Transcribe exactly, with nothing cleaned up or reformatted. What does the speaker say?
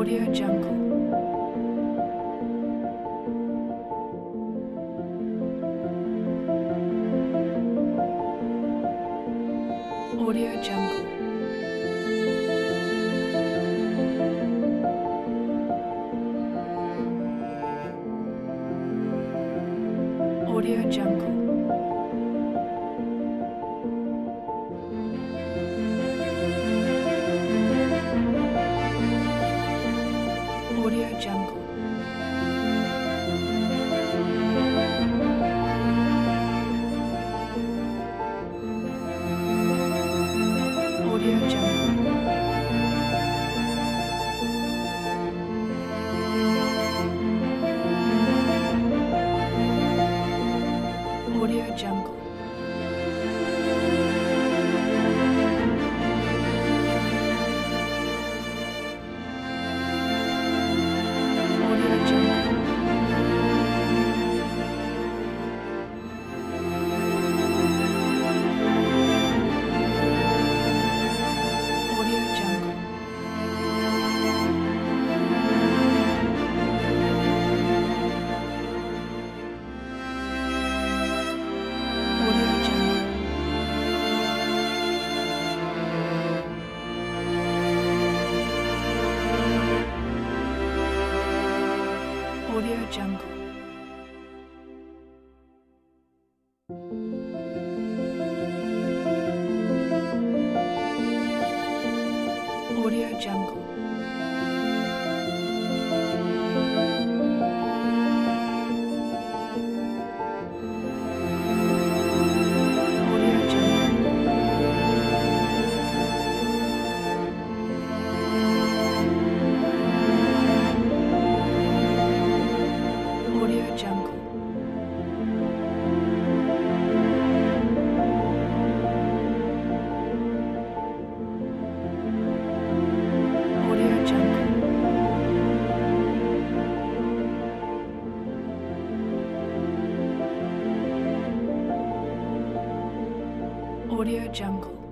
Audio Jungle. Audio Jungle. Audio Jungle. Audio Jungle. Audio Jungle. Audio Jungle. Audio Jungle. Audio Jungle. Audio Jungle. Audio Jungle. Audio Jungle. Audio Jungle. Audio Jungle. Audio Jungle. Audio Jungle.